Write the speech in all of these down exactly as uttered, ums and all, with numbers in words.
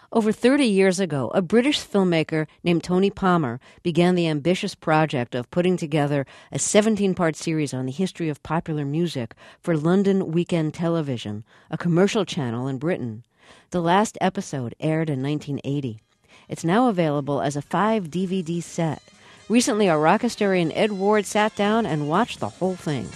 Over thirty years ago, a British filmmaker named Tony Palmer began the ambitious project of putting together a seventeen-part series on the history of popular music for London Weekend Television, a commercial channel in Britain. The last episode aired in nineteen eighty. It's now available as a five D V D set. Recently, our rock historian Ed Ward sat down and watched the whole thing.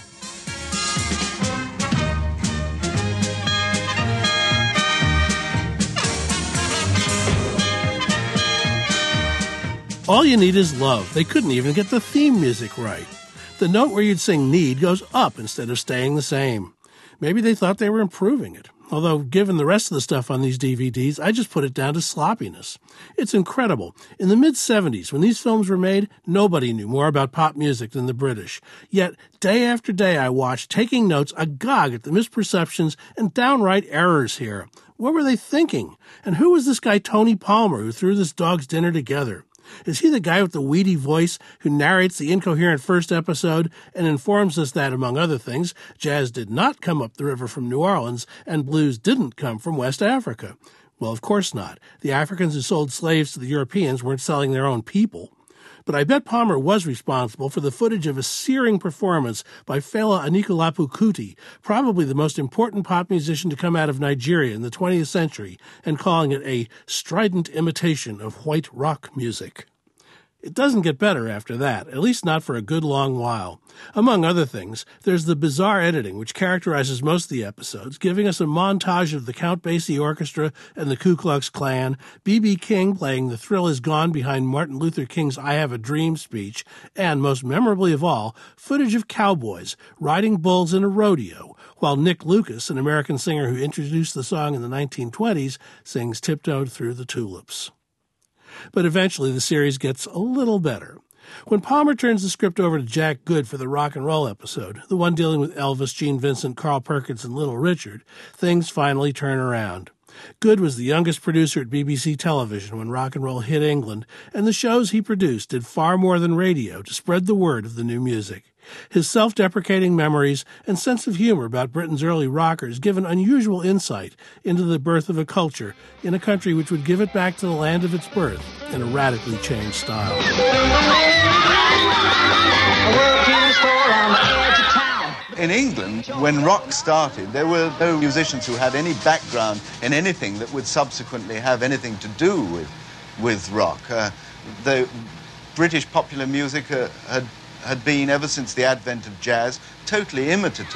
All you need is love. They couldn't even get the theme music right. The note where you'd sing need goes up instead of staying the same. Maybe they thought they were improving it. Although, given the rest of the stuff on these D V Ds, I just put it down to sloppiness. It's incredible. In the mid-seventies, when these films were made, nobody knew more about pop music than the British. Yet, day after day I watched, taking notes, agog at the misperceptions and downright errors here. What were they thinking? And who was this guy Tony Palmer who threw this dog's dinner together? Is he the guy with the weedy voice who narrates the incoherent first episode and informs us that, among other things, jazz did not come up the river from New Orleans and blues didn't come from West Africa? Well, of course not. The Africans who sold slaves to the Europeans weren't selling their own people. But I bet Palmer was responsible for the footage of a searing performance by Fela Anikulapo Kuti, probably the most important pop musician to come out of Nigeria in the twentieth century, and calling it a strident imitation of white rock music. It doesn't get better after that, at least not for a good long while. Among other things, there's the bizarre editing which characterizes most of the episodes, giving us a montage of the Count Basie Orchestra and the Ku Klux Klan, B B King playing The Thrill Is Gone behind Martin Luther King's I Have a Dream speech, and, most memorably of all, footage of cowboys riding bulls in a rodeo, while Nick Lucas, an American singer who introduced the song in the nineteen twenties, sings Tiptoed Through the Tulips. But eventually the series gets a little better. When Palmer turns the script over to Jack Good for the rock and roll episode, the one dealing with Elvis, Gene Vincent, Carl Perkins, and Little Richard, things finally turn around. Good was the youngest producer at B B C Television when rock and roll hit England, and the shows he produced did far more than radio to spread the word of the new music. His self-deprecating memories and sense of humor about Britain's early rockers give an unusual insight into the birth of a culture in a country which would give it back to the land of its birth in a radically changed style. In England, when rock started, there were no musicians who had any background in anything that would subsequently have anything to do with, with rock. Uh, the British popular music uh, had had been, ever since the advent of jazz, totally imitative.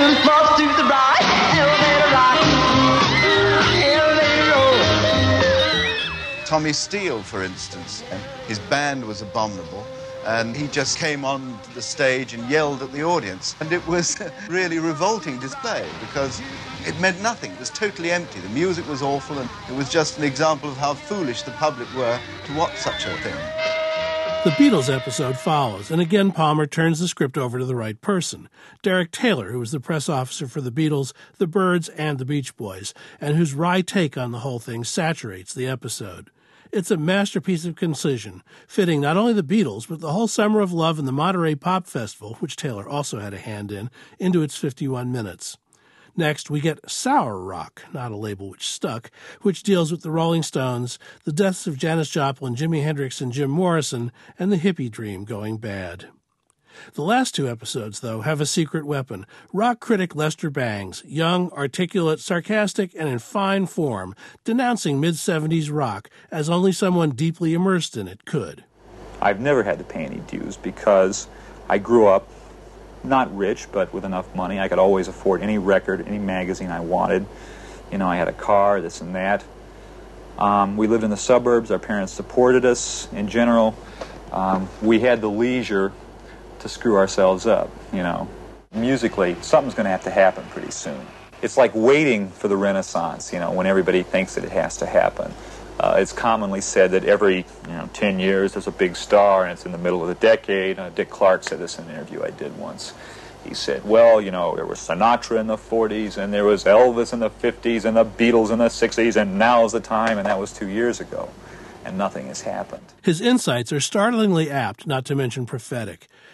Tommy Steele, for instance, his band was abominable, and he just came on the stage and yelled at the audience. And it was a really revolting display because it meant nothing. It was totally empty. The music was awful, and it was just an example of how foolish the public were to watch such a thing. The Beatles episode follows, and again Palmer turns the script over to the right person, Derek Taylor, who was the press officer for the Beatles, the Byrds, and the Beach Boys, and whose wry take on the whole thing saturates the episode. It's a masterpiece of concision, fitting not only the Beatles, but the whole Summer of Love and the Monterey Pop Festival, which Taylor also had a hand in, into its fifty-one minutes. Next, we get Sour Rock, not a label which stuck, which deals with the Rolling Stones, the deaths of Janis Joplin, Jimi Hendrix, and Jim Morrison, and the hippie dream going bad. The last two episodes, though, have a secret weapon. Rock critic Lester Bangs, young, articulate, sarcastic, and in fine form, denouncing mid-seventies rock as only someone deeply immersed in it could. I've never had to pay any dues because I grew up not rich, but with enough money. I could always afford any record, any magazine I wanted. You know, I had a car, this and that. Um, we lived in the suburbs. Our parents supported us in general. Um, we had the leisure to screw ourselves up, you know. Musically, something's going to have to happen pretty soon. It's like waiting for the Renaissance, you know, when everybody thinks that it has to happen. Uh, it's commonly said that every, you know, ten years there's a big star and it's in the middle of the decade. Uh, Dick Clark said this in an interview I did once. He said, well, you know, there was Sinatra in the forties and there was Elvis in the fifties and the Beatles in the sixties and now's the time, and that was two years ago. And nothing has happened. His insights are startlingly apt, not to mention prophetic.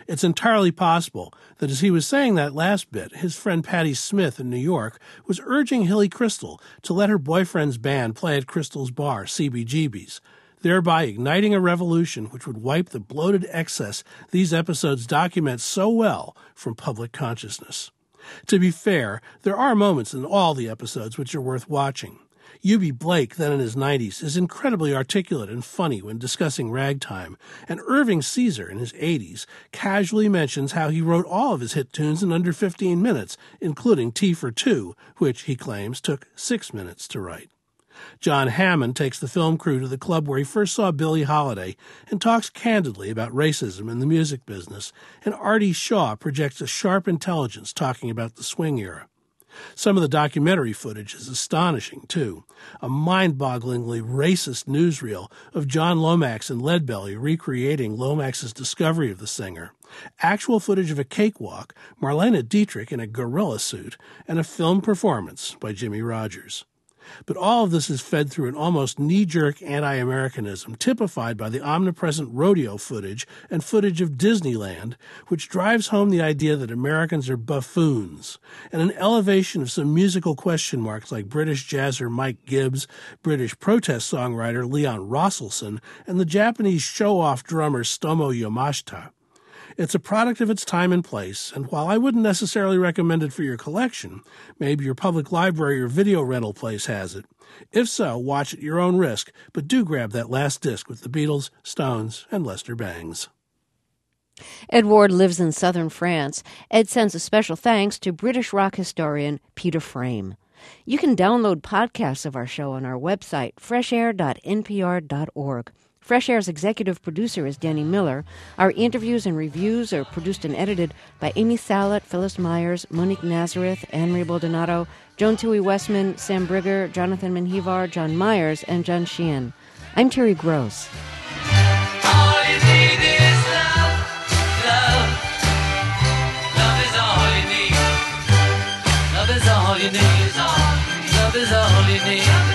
It's entirely possible that as he was saying that last bit, his friend Patti Smith in New York was urging Hilly Crystal to let her boyfriend's band play at Crystal's bar, C B G B's, thereby igniting a revolution which would wipe the bloated excess these episodes document so well from public consciousness. To be fair, there are moments in all the episodes which are worth watching. Eubie Blake, then in his nineties, is incredibly articulate and funny when discussing ragtime, and Irving Caesar, in his eighties, casually mentions how he wrote all of his hit tunes in under fifteen minutes, including Tea for Two, which, he claims, took six minutes to write. John Hammond takes the film crew to the club where he first saw Billie Holiday and talks candidly about racism in the music business, and Artie Shaw projects a sharp intelligence talking about the swing era. Some of the documentary footage is astonishing, too. A mind-bogglingly racist newsreel of John Lomax and Leadbelly recreating Lomax's discovery of the singer. Actual footage of a cakewalk, Marlene Dietrich in a gorilla suit, and a film performance by Jimmy Rogers. But all of this is fed through an almost knee-jerk anti-Americanism typified by the omnipresent rodeo footage and footage of Disneyland, which drives home the idea that Americans are buffoons, and an elevation of some musical question marks like British jazzer Mike Gibbs, British protest songwriter Leon Rosselson, and the Japanese show-off drummer Stomo Yamashita. It's a product of its time and place, and while I wouldn't necessarily recommend it for your collection, maybe your public library or video rental place has it. If so, watch at your own risk, but do grab that last disc with the Beatles, Stones, and Lester Bangs. Ed Ward lives in southern France. Ed sends a special thanks to British rock historian Peter Frame. You can download podcasts of our show on our website, fresh air dot n p r dot org. Fresh Air's executive producer is Danny Miller. Our interviews and reviews are produced and edited by Amy Salet, Phyllis Myers, Monique Nazareth, Anne-Marie Baldonado, Joan Tui Westman, Sam Brigger, Jonathan Menjivar, John Myers, and John Sheehan. I'm Terry Gross. All you need is love, love. Love is all you need. Love is all you need. Love is all you need.